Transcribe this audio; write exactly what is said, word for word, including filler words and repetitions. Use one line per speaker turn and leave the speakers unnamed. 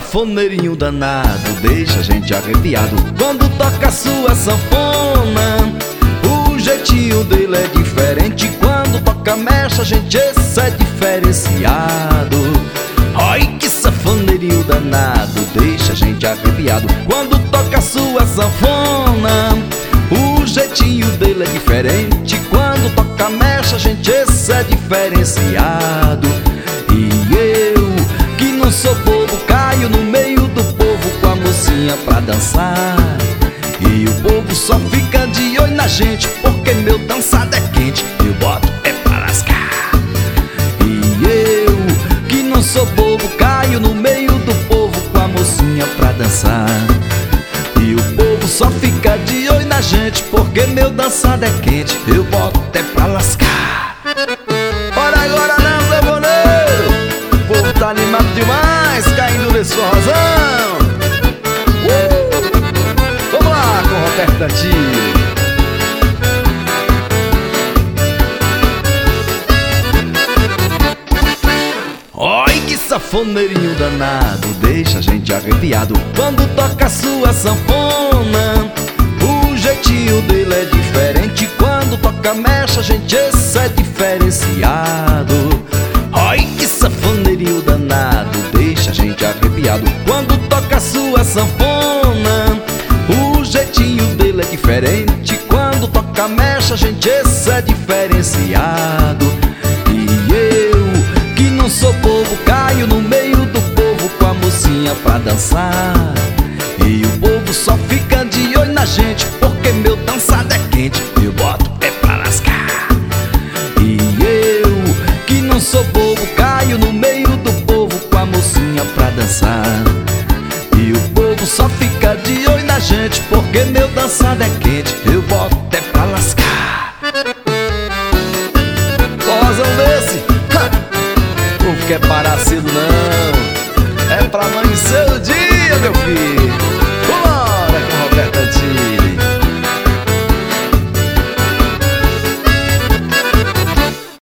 sanfoneirinho danado deixa a gente arrepiado quando toca a sua sanfona. O jeitinho dele é diferente, quando toca mecha, gente, esse é diferenciado. Ai, que sanfoneirinho danado deixa a gente arrepiado quando toca a sua sanfona. O jeitinho dele é diferente, quando toca mecha, gente, esse é diferenciado. E eu, que não sou bobo, caio no meio do povo com a mocinha pra dançar. E o povo só fica de olho na gente, porque meu dançado é quente, eu boto é pra lascar. E eu, que não sou bobo, caio no meio do povo com a mocinha pra dançar. E o povo só fica de olho na gente, porque meu dançado é quente, eu boto é pra lascar. Ora agora não, sanfoneiro, o povo tá animado demais, caindo nesse forrozão. uh! Vamos lá com o Roberto Dantilho. Oi, que sanfoneirinho danado deixa a gente arrepiado quando toca a sua sanfona. O jeitinho dele é diferente, quando toca mecha, gente, esse é diferenciado. Oi, que sanfoneirinho danado deixa a gente arrepiado quando toca a sua sanfona. O jeitinho dele é diferente, quando toca mecha, gente, esse é diferenciado. E eu, que não sou bobo, caio no meio do povo com a mocinha pra dançar. E o povo só fica de olho na gente, porque meu dançado é quente, eu boto é pra lascar. E eu, que não sou bobo, caio no meio do povo com a mocinha pra dançar. E o povo só fica de olho na gente, porque meu dançado é quente, eu boto é pra lascar. Forrozão desse, ha! O povo quer parar cedo não.